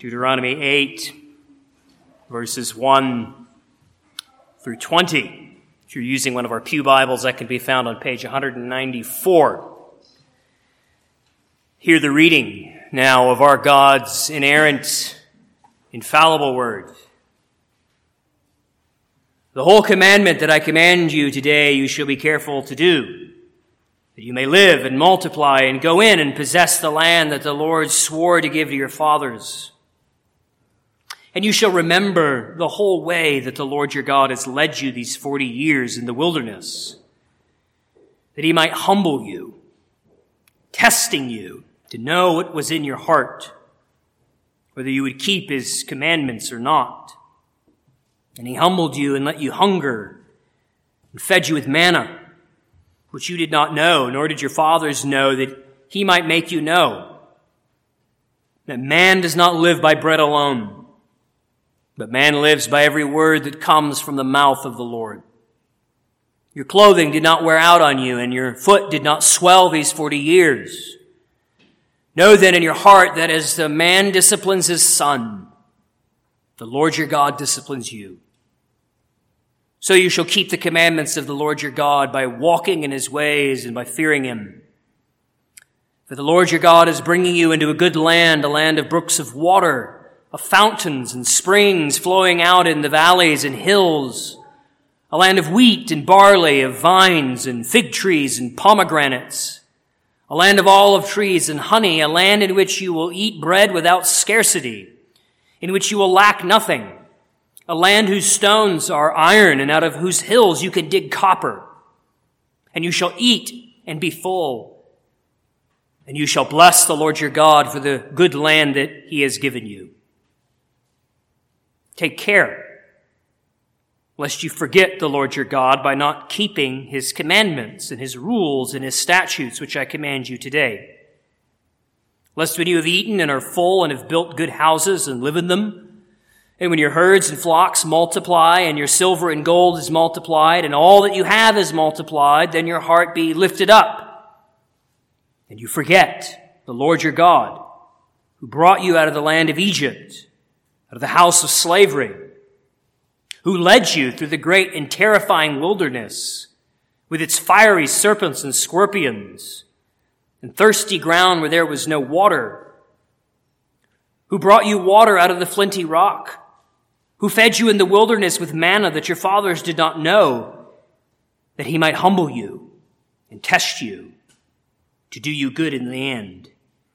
Deuteronomy 8, verses 1 through 20. If you're using one of our pew Bibles, that can be found on page 194. Hear the reading now of our God's inerrant, infallible word. The whole commandment that I command you today you shall be careful to do, that you may live and multiply and go in and possess the land that the Lord swore to give to your fathers. And you shall remember the whole way that the Lord your God has led you these 40 years in the wilderness, that he might humble you, testing you to know what was in your heart, whether you would keep his commandments or not. And he humbled you and let you hunger and fed you with manna, which you did not know, nor did your fathers know, that he might make you know that man does not live by bread alone, but man lives by every word that comes from the mouth of the Lord. Your clothing did not wear out on you, and your foot did not swell these 40 years. Know then in your heart that as the man disciplines his son, the Lord your God disciplines you. So you shall keep the commandments of the Lord your God by walking in his ways and by fearing him. For the Lord your God is bringing you into a good land, a land of brooks of water, of fountains and springs flowing out in the valleys and hills, a land of wheat and barley, of vines and fig trees and pomegranates, a land of olive trees and honey, a land in which you will eat bread without scarcity, in which you will lack nothing, a land whose stones are iron and out of whose hills you can dig copper. And you shall eat and be full, and you shall bless the Lord your God for the good land that he has given you. Take care, lest you forget the Lord your God by not keeping his commandments and his rules and his statutes, which I command you today. Lest when you have eaten and are full and have built good houses and live in them, and when your herds and flocks multiply and your silver and gold is multiplied and all that you have is multiplied, then your heart be lifted up and you forget the Lord your God, who brought you out of the land of Egypt, out of the house of slavery, who led you through the great and terrifying wilderness with its fiery serpents and scorpions and thirsty ground where there was no water, who brought you water out of the flinty rock, who fed you in the wilderness with manna that your fathers did not know, that he might humble you and test you to do you good in the end.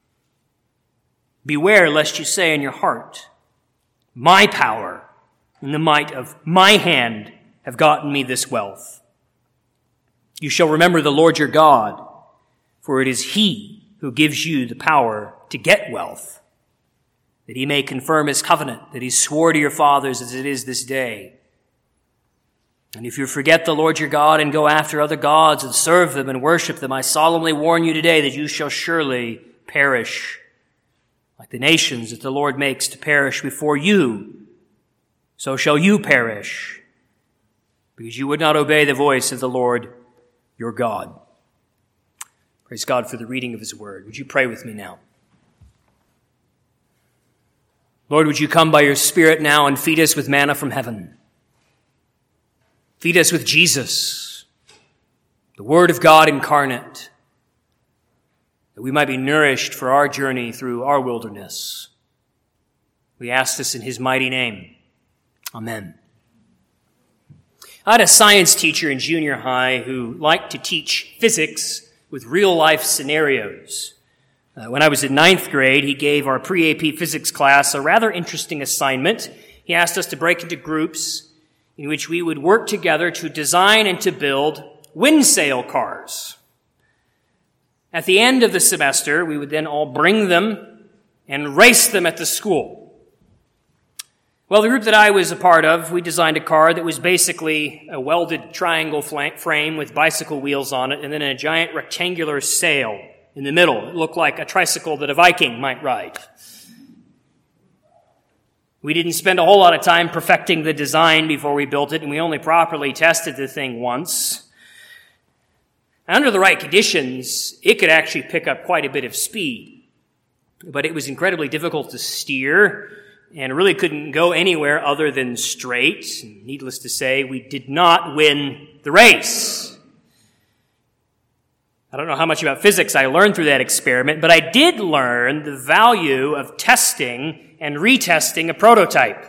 Beware lest you say in your heart, my power and the might of my hand have gotten me this wealth. You shall remember the Lord your God, for it is he who gives you the power to get wealth, that he may confirm his covenant that he swore to your fathers as it is this day. And if you forget the Lord your God and go after other gods and serve them and worship them, I solemnly warn you today that you shall surely perish. Like the nations that the Lord makes to perish before you, so shall you perish, because you would not obey the voice of the Lord your God. Praise God for the reading of his word. Would you pray with me now? Lord, would you come by your Spirit now and feed us with manna from heaven? Feed us with Jesus, the Word of God incarnate, that we might be nourished for our journey through our wilderness. We ask this in his mighty name. Amen. I had a science teacher in junior high who liked to teach physics with real-life scenarios. When I was in 9th grade, he gave our pre-AP physics class a rather interesting assignment. He asked us to break into groups in which we would work together to design and to build wind sail cars. At the end of the semester, we would then all bring them and race them at the school. Well, the group that I was a part of, we designed a car that was basically a welded triangle frame with bicycle wheels on it and then a giant rectangular sail in the middle. It looked like a tricycle that a Viking might ride. We didn't spend a whole lot of time perfecting the design before we built it, and we only properly tested the thing once. Under the right conditions, it could actually pick up quite a bit of speed. but it was incredibly difficult to steer and really couldn't go anywhere other than straight. And needless to say, we did not win the race. I don't know how much about physics I learned through that experiment, but I did learn the value of testing and retesting a prototype.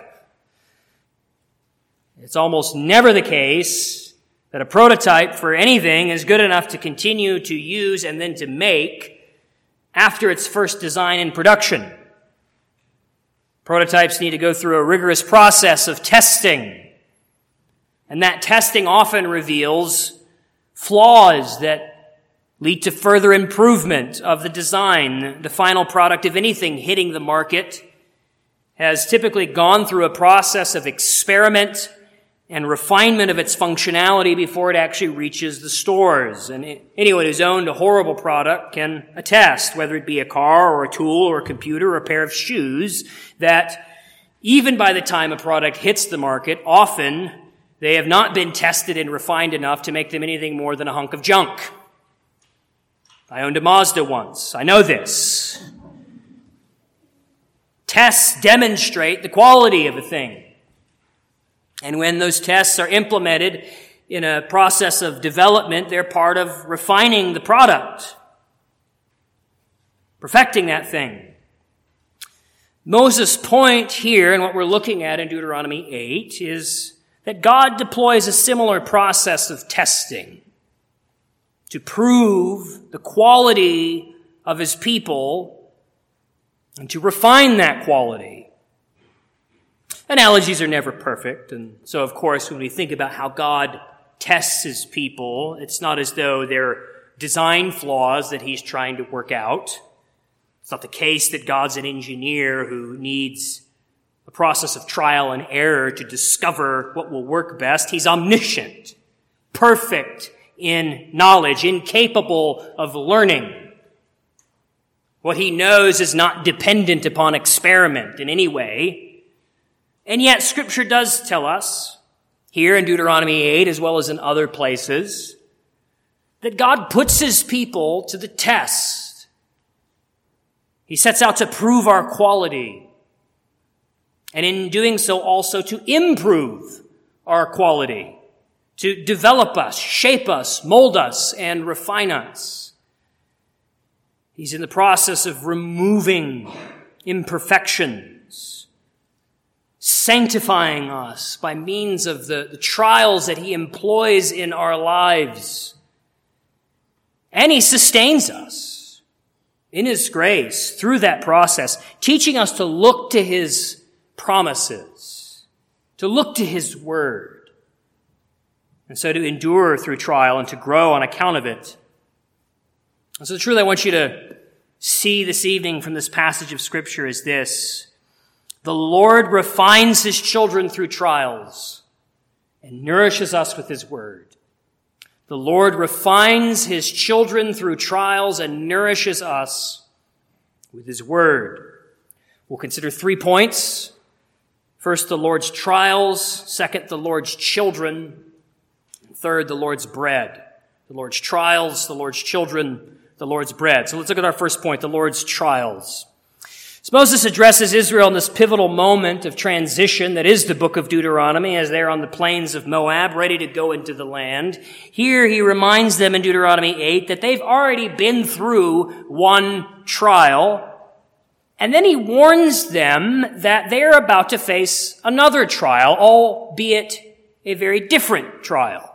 It's almost never the case that a prototype for anything is good enough to continue to use and then to make after its first design in production. Prototypes need to go through a rigorous process of testing. And that testing often reveals flaws that lead to further improvement of the design. The final product of anything hitting the market has typically gone through a process of experiment and refinement of its functionality before it actually reaches the stores. And anyone who's owned a horrible product can attest, whether it be a car or a tool or a computer or a pair of shoes, that even by the time a product hits the market, often they have not been tested and refined enough to make them anything more than a hunk of junk. I owned a Mazda once. I know this. Tests demonstrate the quality of a thing. And when those tests are implemented in a process of development, they're part of refining the product, perfecting that thing. Moses' point here, and what we're looking at in Deuteronomy 8, is that God deploys a similar process of testing to prove the quality of his people and to refine that quality. Analogies are never perfect, and so of course when we think about how God tests his people, it's not as though they're design flaws that he's trying to work out. It's not the case that God's an engineer who needs a process of trial and error to discover what will work best. He's omniscient, perfect in knowledge, incapable of learning. What he knows is not dependent upon experiment in any way. And yet Scripture does tell us, here in Deuteronomy 8 as well as in other places, that God puts his people to the test. He sets out to prove our quality, and in doing so also to improve our quality, to develop us, shape us, mold us, and refine us. He's in the process of removing imperfections, sanctifying us by means of the trials that he employs in our lives. And he sustains us in his grace through that process, teaching us to look to his promises, to look to his word, and so to endure through trial and to grow on account of it. And so the truth I want you to see this evening from this passage of Scripture is this: the Lord refines his children through trials and nourishes us with his word. The Lord refines his children through trials and nourishes us with his word. We'll consider 3 points. First, the Lord's trials. Second, the Lord's children. Third, the Lord's bread. The Lord's trials, the Lord's children, the Lord's bread. So let's look at our first point, the Lord's trials. So Moses addresses Israel in this pivotal moment of transition that is the book of Deuteronomy, as they're on the plains of Moab, ready to go into the land. Here he reminds them in Deuteronomy 8 that they've already been through one trial, and then he warns them that they're about to face another trial, albeit a very different trial.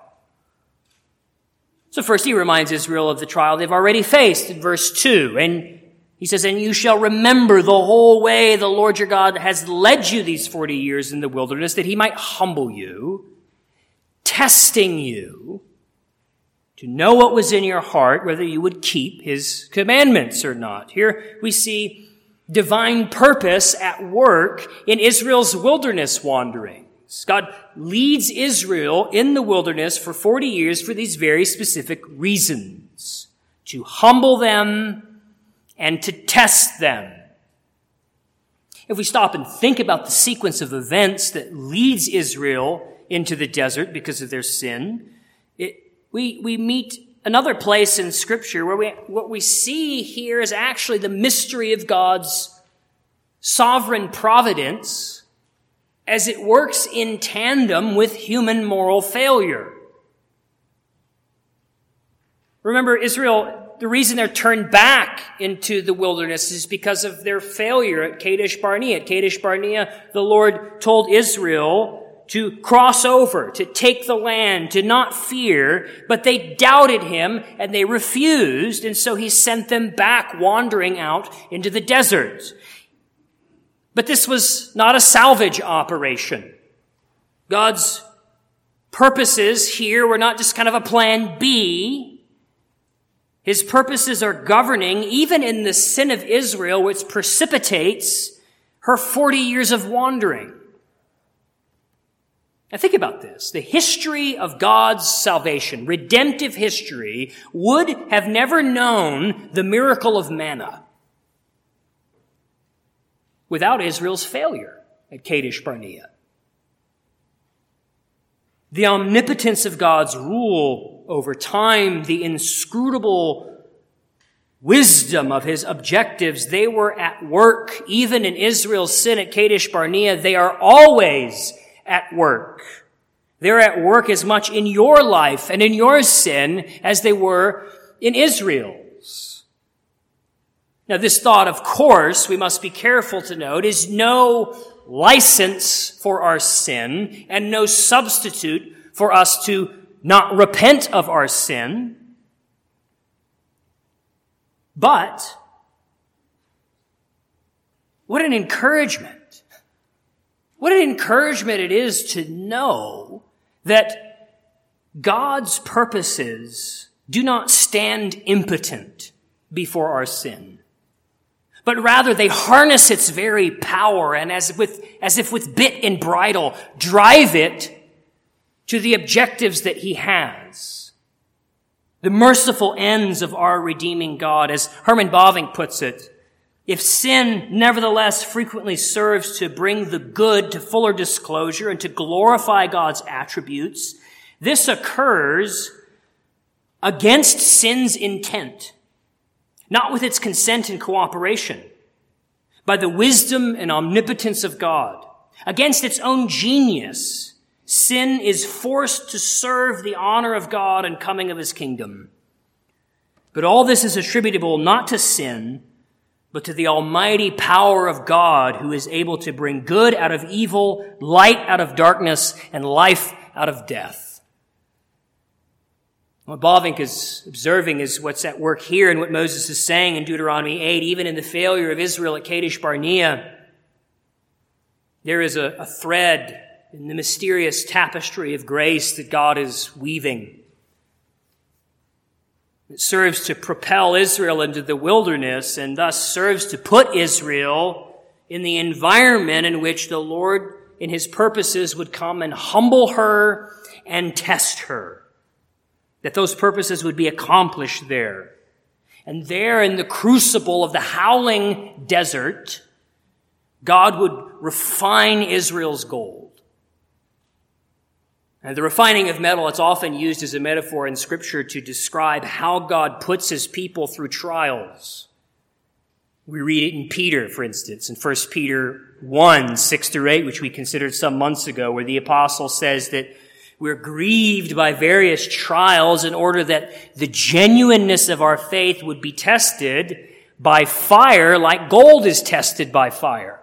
So first he reminds Israel of the trial they've already faced in verse 2, and he says, "And you shall remember the whole way the Lord your God has led you these 40 years in the wilderness, that he might humble you, testing you to know what was in your heart, whether you would keep his commandments or not." Here we see divine purpose at work in Israel's wilderness wanderings. God leads Israel in the wilderness for 40 years for these very specific reasons: to humble them and to test them. If we stop and think about the sequence of events that leads Israel into the desert because of their sin, we meet another place in Scripture where what we see here is actually the mystery of God's sovereign providence as it works in tandem with human moral failure. Remember, Israel, the reason they're turned back into the wilderness is because of their failure at Kadesh Barnea. At Kadesh Barnea, the Lord told Israel to cross over, to take the land, to not fear, but they doubted him and they refused, and so he sent them back wandering out into the desert. But this was not a salvage operation. God's purposes here were not just kind of a plan B. His purposes are governing even in the sin of Israel, which precipitates her 40 years of wandering. Now think about this. The history of God's salvation, redemptive history, would have never known the miracle of manna without Israel's failure at Kadesh Barnea. The omnipotence of God's rule over time, the inscrutable wisdom of his objectives, they were at work. Even in Israel's sin at Kadesh Barnea, they are always at work. They're at work as much in your life and in your sin as they were in Israel's. Now, this thought, of course, we must be careful to note, is no license for our sin and no substitute for us to not repent of our sin. But what an encouragement. What an encouragement it is to know that God's purposes do not stand impotent before our sin, but rather they harness its very power and as if with bit and bridle, drive it to the objectives that he has. The merciful ends of our redeeming God, as Herman Bavinck puts it, if sin nevertheless frequently serves to bring the good to fuller disclosure and to glorify God's attributes, this occurs against sin's intent, not with its consent and cooperation, by the wisdom and omnipotence of God. Against its own genius, sin is forced to serve the honor of God and coming of his kingdom. But all this is attributable not to sin, but to the almighty power of God, who is able to bring good out of evil, light out of darkness, and life out of death. What Bavinck is observing is what's at work here and what Moses is saying in Deuteronomy 8, even in the failure of Israel at Kadesh Barnea. There is a thread in the mysterious tapestry of grace that God is weaving. It serves to propel Israel into the wilderness and thus serves to put Israel in the environment in which the Lord, in his purposes, would come and humble her and test her. That those purposes would be accomplished there. And there in the crucible of the howling desert, God would refine Israel's gold. And the refining of metal, it's often used as a metaphor in Scripture to describe how God puts his people through trials. We read it in Peter, for instance, in 1 Peter 1, 6-8, which we considered some months ago, where the apostle says that we're grieved by various trials in order that the genuineness of our faith would be tested by fire like gold is tested by fire.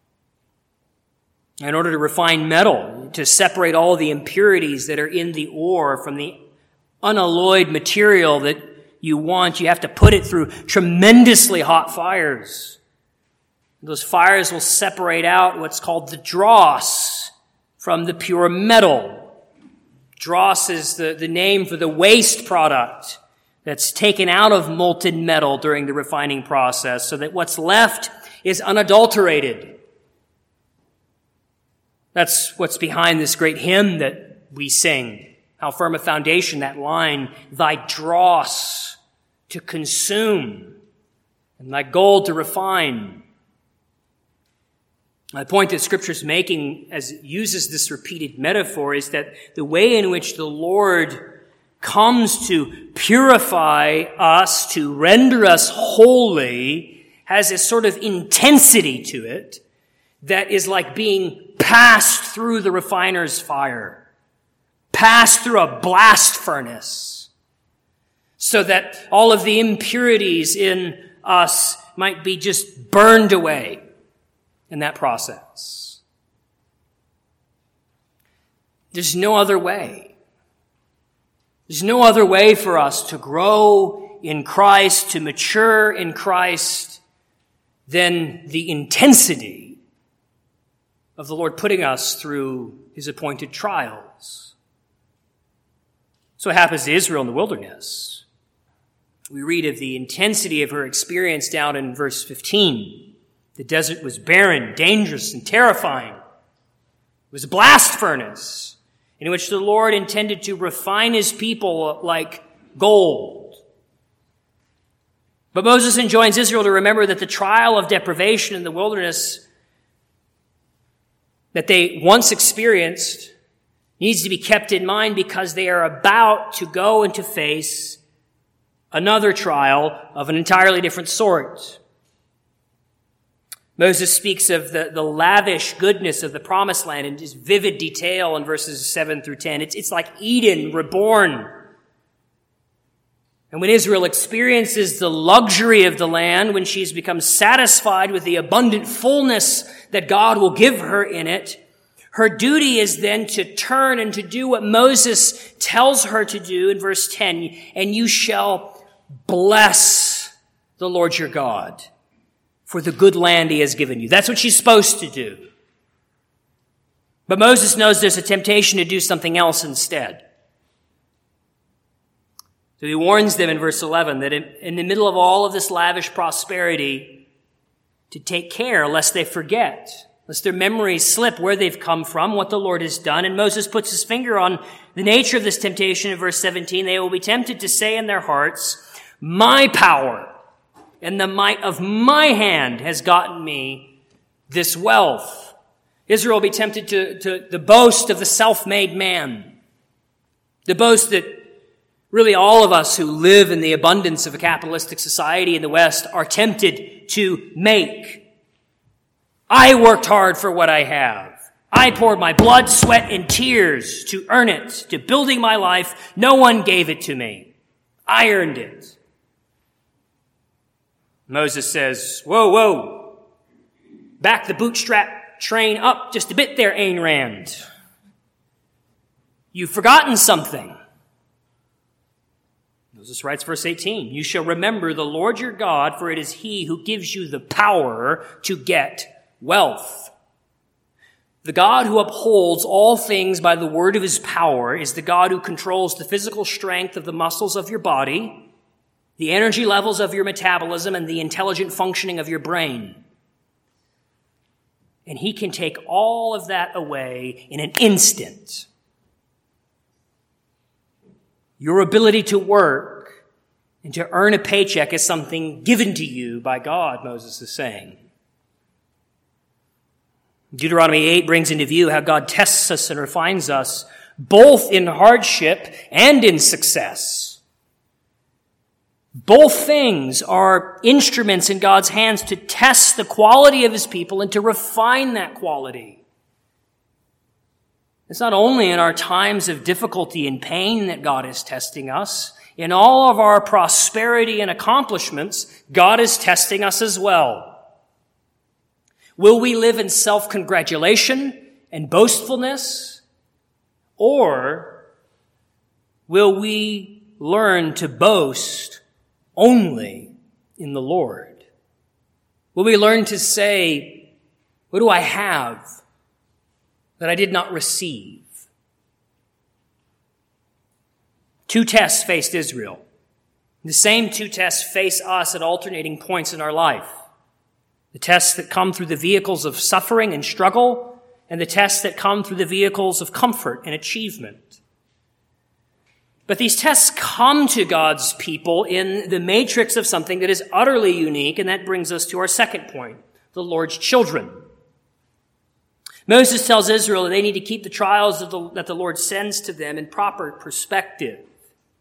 In order to refine metal, to separate all the impurities that are in the ore from the unalloyed material that you want, you have to put it through tremendously hot fires. Those fires will separate out what's called the dross from the pure metal. Dross is the name for the waste product that's taken out of molten metal during the refining process so that what's left is unadulterated. That's what's behind this great hymn that we sing. How firm a foundation, that line, thy dross to consume and thy gold to refine. The point that Scripture's making as it uses this repeated metaphor is that the way in which the Lord comes to purify us, to render us holy, has a sort of intensity to it that is like being passed through the refiner's fire, passed through a blast furnace, so that all of the impurities in us might be just burned away in that process. There's no other way. There's no other way for us to grow in Christ, to mature in Christ, than the intensity of the Lord putting us through his appointed trials. So it happens to Israel in the wilderness. We read of the intensity of her experience down in verse 15. The desert was barren, dangerous, and terrifying. It was a blast furnace in which the Lord intended to refine his people like gold. But Moses enjoins Israel to remember that the trial of deprivation in the wilderness that they once experienced needs to be kept in mind, because they are about to go and to face another trial of an entirely different sort. Moses speaks of the lavish goodness of the promised land in just vivid detail in verses 7 through 10. It's like Eden reborn. And when Israel experiences the luxury of the land, when she's become satisfied with the abundant fullness that God will give her in it, her duty is then to turn and to do what Moses tells her to do in verse 10, and you shall bless the Lord your God for the good land he has given you. That's what she's supposed to do. But Moses knows there's a temptation to do something else instead. So he warns them in verse 11 that in the middle of all of this lavish prosperity, to take care lest they forget, lest their memories slip where they've come from, what the Lord has done. And Moses puts his finger on the nature of this temptation in verse 17. They will be tempted to say in their hearts, my power and the might of my hand has gotten me this wealth. Israel will be tempted to the boast of the self-made man, the boast that really all of us who live in the abundance of a capitalistic society in the West are tempted to make. I worked hard for what I have. I poured my blood, sweat, and tears to earn it, to building my life. No one gave it to me. I earned it. Moses says, whoa, back the bootstrap train up just a bit there, Ayn Rand. You've forgotten something. Moses writes, verse 18, you shall remember the Lord your God, for it is he who gives you the power to get wealth. The God who upholds all things by the word of his power is the God who controls the physical strength of the muscles of your body, the energy levels of your metabolism, and the intelligent functioning of your brain. And he can take all of that away in an instant. Your ability to work and to earn a paycheck is something given to you by God, Moses is saying. Deuteronomy 8 brings into view how God tests us and refines us, both in hardship and in success. Both things are instruments in God's hands to test the quality of his people and to refine that quality. It's not only in our times of difficulty and pain that God is testing us. In all of our prosperity and accomplishments, God is testing us as well. Will we live in self-congratulation and boastfulness? Or will we learn to boast only in the Lord? Will we learn to say, what do I have that I did not receive? Two tests faced Israel. The same two tests face us at alternating points in our life. The tests that come through the vehicles of suffering and struggle, and the tests that come through the vehicles of comfort and achievement. But these tests come to God's people in the matrix of something that is utterly unique, and that brings us to our second point, the Lord's children. Moses tells Israel that they need to keep the trials that the Lord sends to them in proper perspective.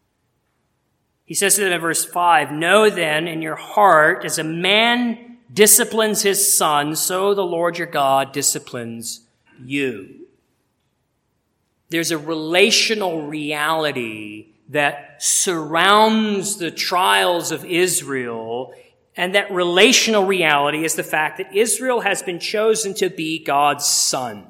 He says to them in verse 5, "Know then in your heart, as a man disciplines his son, so the Lord your God disciplines you." There's a relational reality that surrounds the trials of Israel, and that relational reality is the fact that Israel has been chosen to be God's son.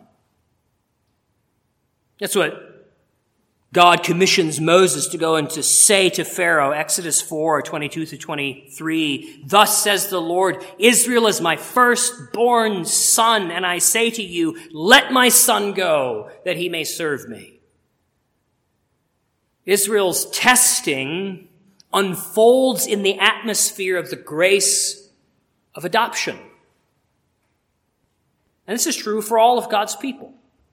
That's what God commissions Moses to go and to say to Pharaoh, Exodus 4, 22 through 23, "Thus says the Lord, Israel is my firstborn son, and I say to you, let my son go, that he may serve me." Israel's testing unfolds in the atmosphere of the grace of adoption. And this is true for all of God's people.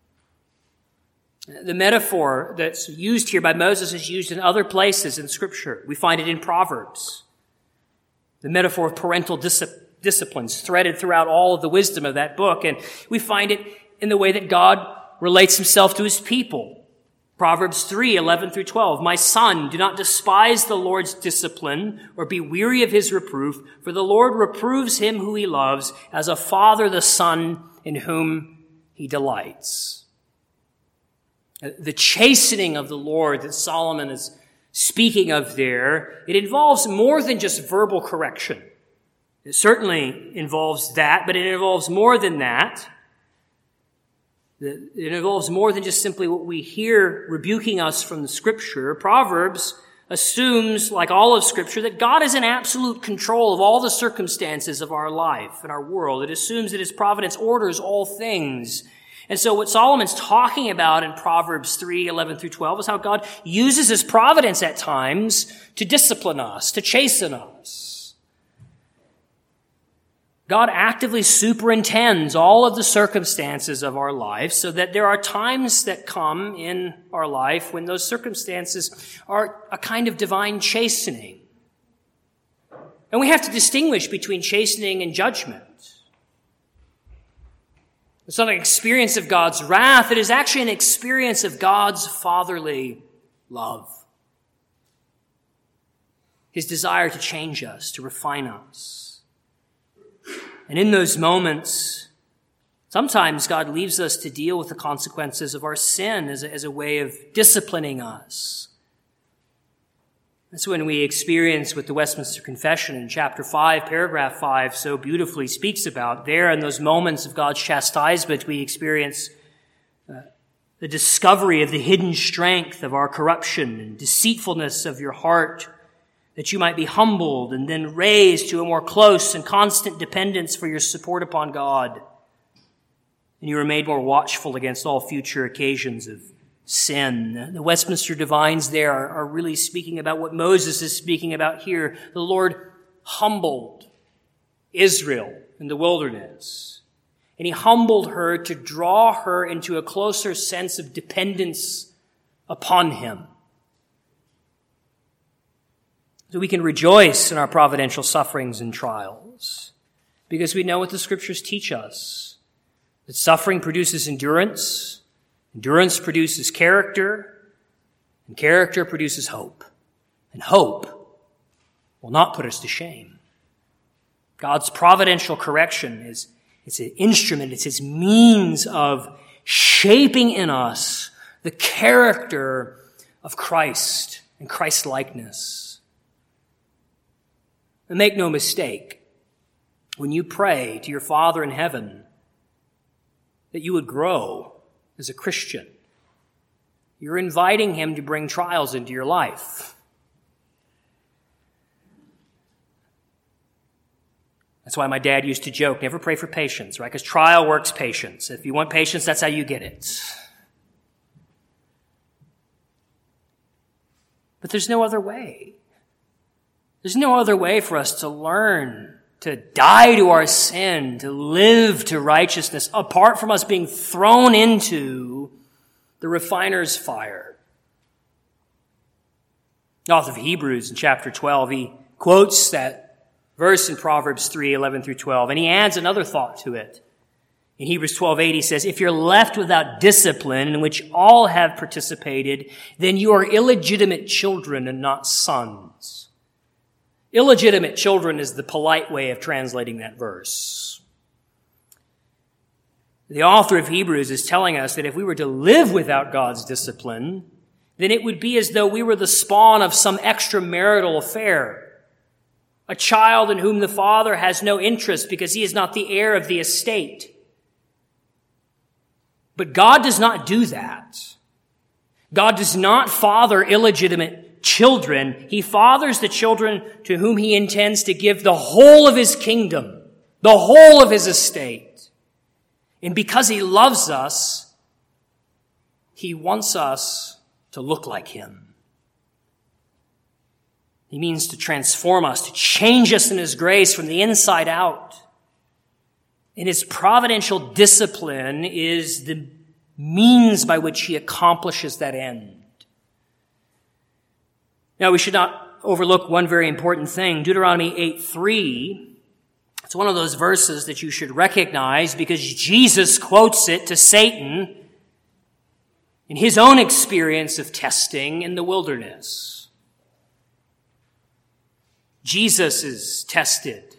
The metaphor that's used here by Moses is used in other places in Scripture. We find it in Proverbs. The metaphor of parental disciplines threaded throughout all of the wisdom of that book. And we find it in the way that God relates himself to his people. Proverbs 3, 11 through 12. "My son, do not despise the Lord's discipline or be weary of his reproof, for the Lord reproves him who he loves, as a father the son in whom he delights." The chastening of the Lord that Solomon is speaking of there, it involves more than just verbal correction. It certainly involves that, but it involves more than that. It involves more than just simply what we hear rebuking us from the Scripture. Proverbs assumes, like all of Scripture, that God is in absolute control of all the circumstances of our life and our world. It assumes that his providence orders all things. And so what Solomon's talking about in Proverbs 3, 11 through 12 is how God uses his providence at times to discipline us, to chasten us. God actively superintends all of the circumstances of our life so that there are times that come in our life when those circumstances are a kind of divine chastening. And we have to distinguish between chastening and judgment. It's not an experience of God's wrath. It is actually an experience of God's fatherly love. His desire to change us, to refine us. And in those moments, sometimes God leaves us to deal with the consequences of our sin as a way of disciplining us. That's when we experience what the Westminster Confession in chapter 5, paragraph 5, so beautifully speaks about. There, in those moments of God's chastisement, we experience the discovery of the hidden strength of our corruption and deceitfulness of your heart, that you might be humbled and then raised to a more close and constant dependence for your support upon God. And you are made more watchful against all future occasions of sin. The Westminster Divines there are really speaking about what Moses is speaking about here. The Lord humbled Israel in the wilderness. And he humbled her to draw her into a closer sense of dependence upon him. So we can rejoice in our providential sufferings and trials because we know what the Scriptures teach us. That suffering produces endurance, endurance produces character, and character produces hope. And hope will not put us to shame. God's providential correction it's an instrument, it's his means of shaping in us the character of Christ and Christ's likeness. And make no mistake, when you pray to your Father in heaven that you would grow as a Christian, you're inviting him to bring trials into your life. That's why my dad used to joke, never pray for patience, right? Because trial works patience. If you want patience, that's how you get it. But there's no other way. There's no other way for us to learn, to die to our sin, to live to righteousness, apart from us being thrown into the refiner's fire. The author of Hebrews in chapter 12, he quotes that verse in Proverbs 3, 11 through 12, and he adds another thought to it. In Hebrews 12:8, he says, if you're left without discipline in which all have participated, then you are illegitimate children and not sons. Illegitimate children is the polite way of translating that verse. The author of Hebrews is telling us that if we were to live without God's discipline, then it would be as though we were the spawn of some extramarital affair, a child in whom the father has no interest because he is not the heir of the estate. But God does not do that. God does not father illegitimate children. He fathers the children to whom he intends to give the whole of his kingdom, the whole of his estate. And because he loves us, he wants us to look like him. He means to transform us, to change us in his grace from the inside out. And his providential discipline is the means by which he accomplishes that end. Now, we should not overlook one very important thing. Deuteronomy 8:3, it's one of those verses that you should recognize because Jesus quotes it to Satan in his own experience of testing in the wilderness. Jesus is tested.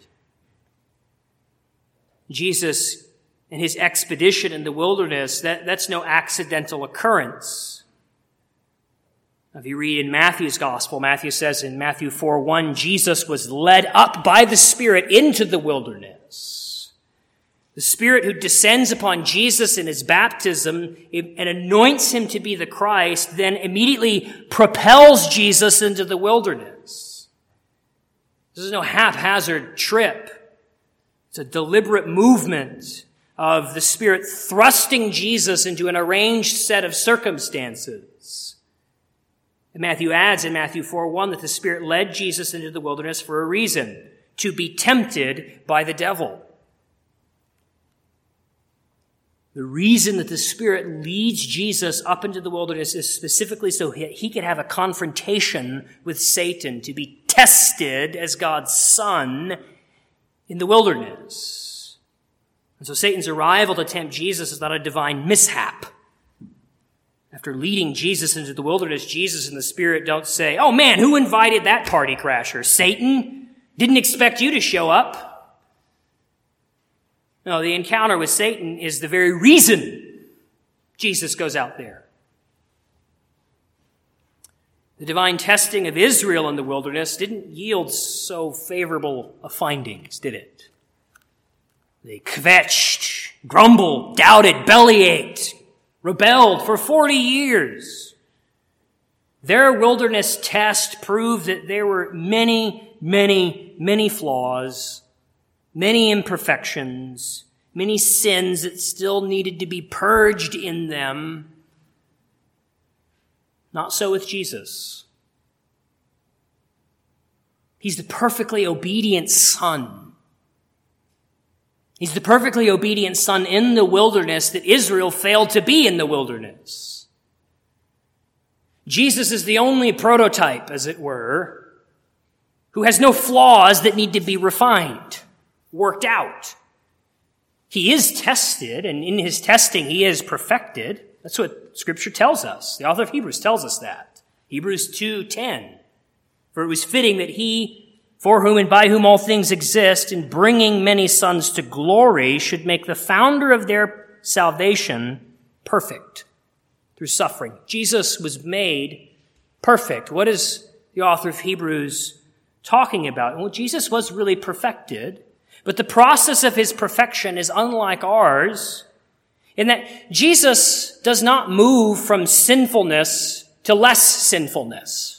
Jesus, in his expedition in the wilderness, that's no accidental occurrence. If you read in Matthew's gospel, Matthew says in Matthew 4:1, Jesus was led up by the Spirit into the wilderness. The Spirit who descends upon Jesus in his baptism and anoints him to be the Christ, then immediately propels Jesus into the wilderness. This is no haphazard trip. It's a deliberate movement of the Spirit thrusting Jesus into an arranged set of circumstances. And Matthew adds in Matthew 4:1 that the Spirit led Jesus into the wilderness for a reason, to be tempted by the devil. The reason that the Spirit leads Jesus up into the wilderness is specifically so he could have a confrontation with Satan, to be tested as God's Son in the wilderness. And so Satan's arrival to tempt Jesus is not a divine mishap. After leading Jesus into the wilderness, Jesus and the Spirit don't say, oh man, who invited that party crasher? Satan? Didn't expect you to show up. No, the encounter with Satan is the very reason Jesus goes out there. The divine testing of Israel in the wilderness didn't yield so favorable of findings, did it? They kvetched, grumbled, doubted, bellyached, rebelled for 40 years. Their wilderness test proved that there were many, many, many flaws, many imperfections, many sins that still needed to be purged in them. Not so with Jesus. He's the perfectly obedient Son. He's the perfectly obedient Son in the wilderness that Israel failed to be in the wilderness. Jesus is the only prototype, as it were, who has no flaws that need to be refined, worked out. He is tested, and in his testing he is perfected. That's what Scripture tells us. The author of Hebrews tells us that. Hebrews 2:10. For it was fitting that he, for whom and by whom all things exist, in bringing many sons to glory, should make the founder of their salvation perfect through suffering. Jesus was made perfect. What is the author of Hebrews talking about? Well, Jesus was really perfected, but the process of his perfection is unlike ours in that Jesus does not move from sinfulness to less sinfulness.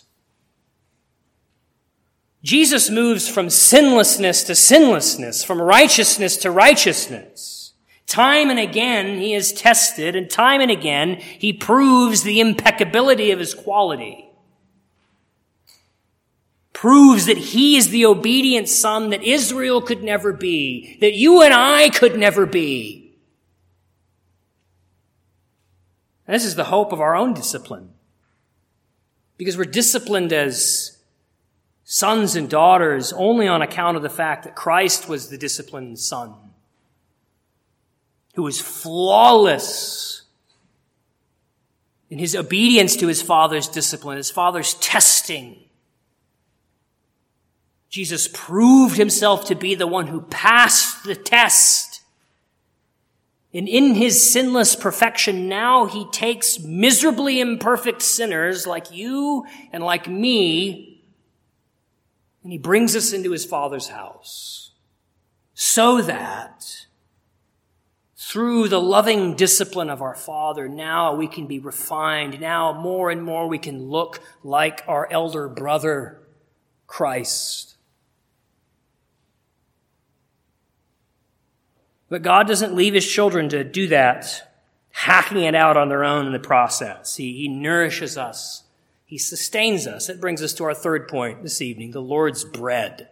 Jesus moves from sinlessness to sinlessness, from righteousness to righteousness. Time and again he is tested, and time and again he proves the impeccability of his quality. Proves that he is the obedient Son that Israel could never be, that you and I could never be. And this is the hope of our own discipline. Because we're disciplined as sons and daughters only on account of the fact that Christ was the disciplined Son, who was flawless in his obedience to his Father's discipline, his Father's testing. Jesus proved himself to be the one who passed the test. And in his sinless perfection, now he takes miserably imperfect sinners like you and like me, and he brings us into his Father's house so that through the loving discipline of our Father, now we can be refined. Now more and more we can look like our elder brother, Christ. But God doesn't leave his children to do that, hacking it out on their own in the process. He nourishes us. He sustains us. It brings us to our third point this evening, the Lord's bread.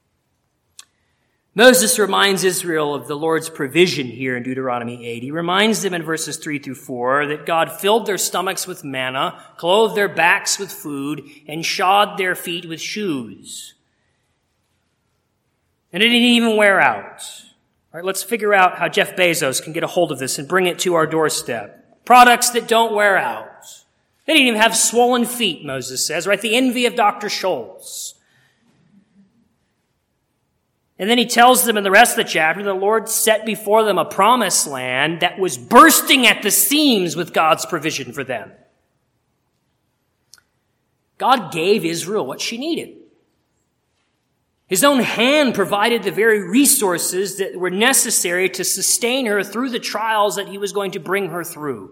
Moses reminds Israel of the Lord's provision here in Deuteronomy 8. He reminds them in verses 3 through 4 that God filled their stomachs with manna, clothed their backs with food, and shod their feet with shoes. And it didn't even wear out. All right, let's figure out how Jeff Bezos can get a hold of this and bring it to our doorstep. Products that don't wear out. They didn't even have swollen feet, Moses says, right? The envy of Dr. Scholl's. And then he tells them in the rest of the chapter, the Lord set before them a promised land that was bursting at the seams with God's provision for them. God gave Israel what she needed. His own hand provided the very resources that were necessary to sustain her through the trials that he was going to bring her through.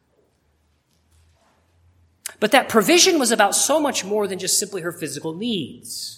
But that provision was about so much more than just simply her physical needs.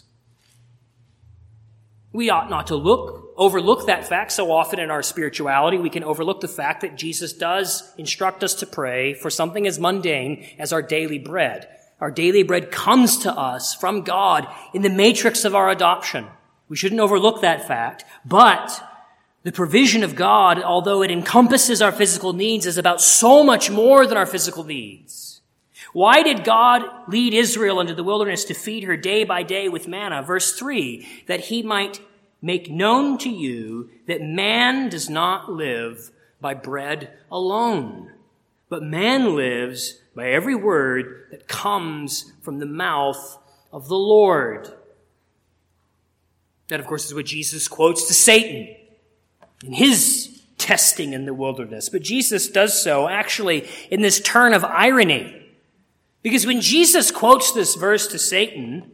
We ought not to overlook that fact. So often in our spirituality, we can overlook the fact that Jesus does instruct us to pray for something as mundane as our daily bread. Our daily bread comes to us from God in the matrix of our adoption. We shouldn't overlook that fact. But the provision of God, although it encompasses our physical needs, is about so much more than our physical needs. Why did God lead Israel into the wilderness to feed her day by day with manna? Verse 3, that he might make known to you that man does not live by bread alone, but man lives by every word that comes from the mouth of the Lord. That, of course, is what Jesus quotes to Satan in his testing in the wilderness. But Jesus does so actually in this turn of irony. Because when Jesus quotes this verse to Satan,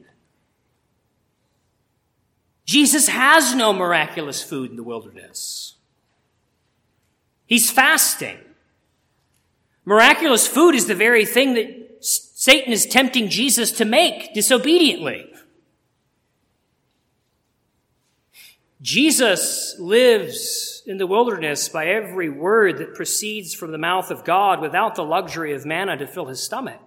Jesus has no miraculous food in the wilderness. He's fasting. Miraculous food is the very thing that Satan is tempting Jesus to make disobediently. Jesus lives in the wilderness by every word that proceeds from the mouth of God without the luxury of manna to fill his stomach.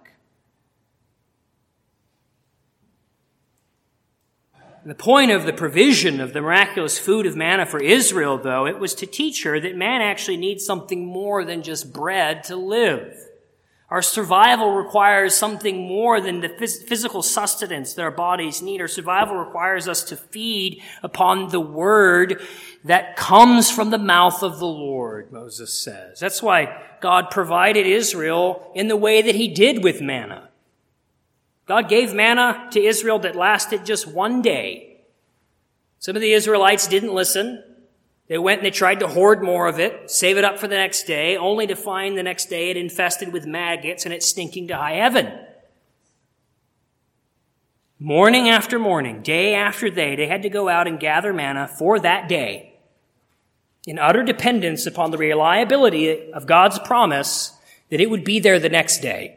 The point of the provision of the miraculous food of manna for Israel, though, it was to teach her that man actually needs something more than just bread to live. Our survival requires something more than the physical sustenance that our bodies need. Our survival requires us to feed upon the word that comes from the mouth of the Lord, Moses says. That's why God provided Israel in the way that he did with manna. God gave manna to Israel that lasted just one day. Some of the Israelites didn't listen. They went and they tried to hoard more of it, save it up for the next day, only to find the next day it infested with maggots and it's stinking to high heaven. Morning after morning, day after day, they had to go out and gather manna for that day in utter dependence upon the reliability of God's promise that it would be there the next day.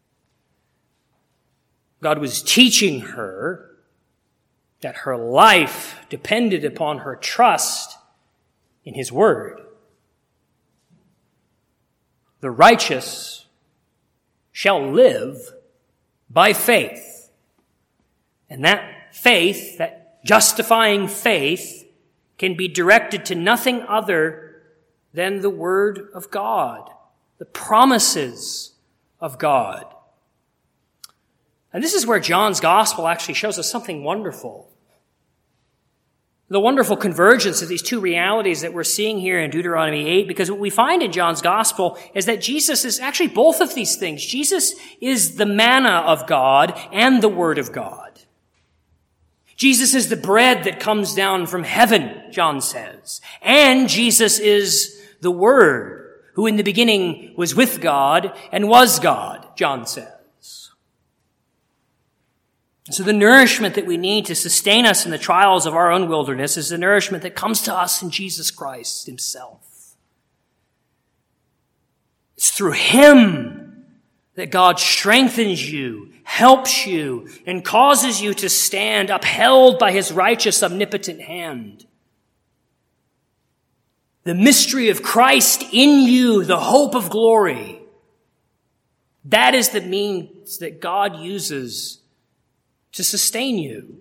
God was teaching her that her life depended upon her trust in his word. The righteous shall live by faith. And that faith, that justifying faith, can be directed to nothing other than the word of God, the promises of God. And this is where John's gospel actually shows us something wonderful. The wonderful convergence of these two realities that we're seeing here in Deuteronomy 8, because what we find in John's gospel is that Jesus is actually both of these things. Jesus is the manna of God and the Word of God. Jesus is the bread that comes down from heaven, John says. And Jesus is the Word, who in the beginning was with God and was God, John says. So the nourishment that we need to sustain us in the trials of our own wilderness is the nourishment that comes to us in Jesus Christ himself. It's through him that God strengthens you, helps you, and causes you to stand upheld by his righteous, omnipotent hand. The mystery of Christ in you, the hope of glory. That is the means that God uses to sustain you.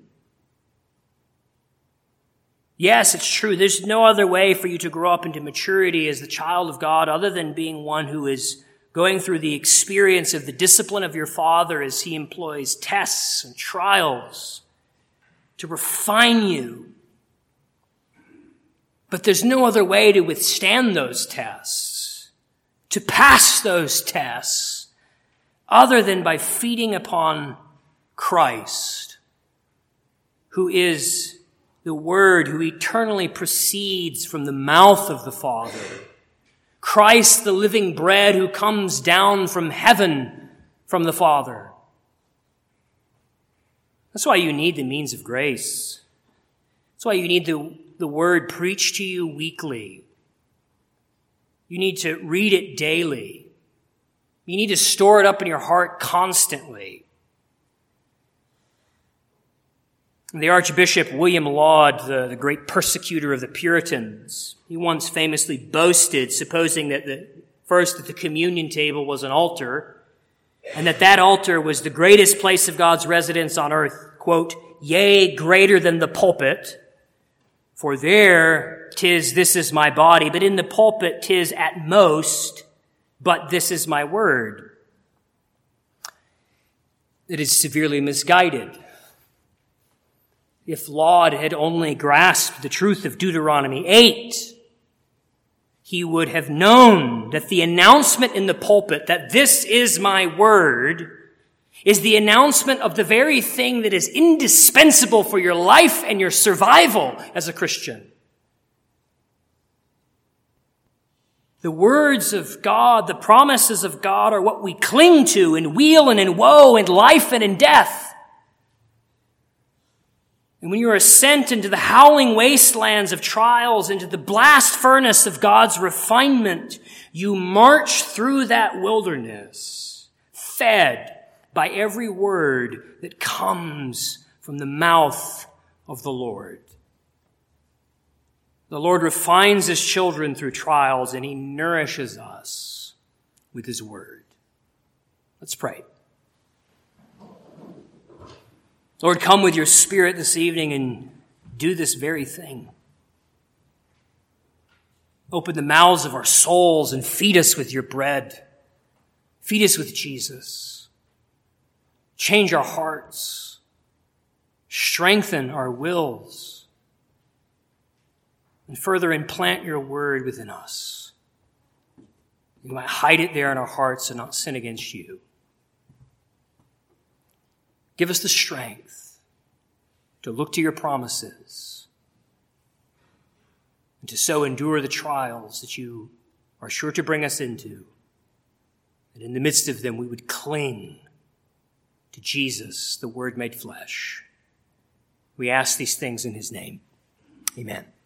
Yes, it's true. There's no other way for you to grow up into maturity as the child of God other than being one who is going through the experience of the discipline of your Father as he employs tests and trials to refine you. But there's no other way to withstand those tests, to pass those tests, other than by feeding upon Christ, who is the Word, who eternally proceeds from the mouth of the Father. Christ, the living bread, who comes down from heaven from the Father. That's why you need the means of grace. That's why you need the Word preached to you weekly. You need to read it daily. You need to store it up in your heart constantly. The Archbishop William Laud, the great persecutor of the Puritans, he once famously boasted, supposing that the communion table was an altar, and that altar was the greatest place of God's residence on earth, quote, "Yea, greater than the pulpit, for there 'tis, this is my body, but in the pulpit 'tis at most, but this is my word." It is severely misguided. If Laud had only grasped the truth of Deuteronomy 8, he would have known that the announcement in the pulpit that this is my word is the announcement of the very thing that is indispensable for your life and your survival as a Christian. The words of God, the promises of God are what we cling to in weal and in woe, in life and in death. And when you are sent into the howling wastelands of trials, into the blast furnace of God's refinement, you march through that wilderness, fed by every word that comes from the mouth of the Lord. The Lord refines his children through trials, and he nourishes us with his word. Let's pray. Lord, come with your Spirit this evening and do this very thing. Open the mouths of our souls and feed us with your bread. Feed us with Jesus. Change our hearts. Strengthen our wills. And further implant your word within us. We might hide it there in our hearts and not sin against you. Give us the strength to look to your promises and to so endure the trials that you are sure to bring us into. And in the midst of them, we would cling to Jesus, the Word made flesh. We ask these things in his name. Amen.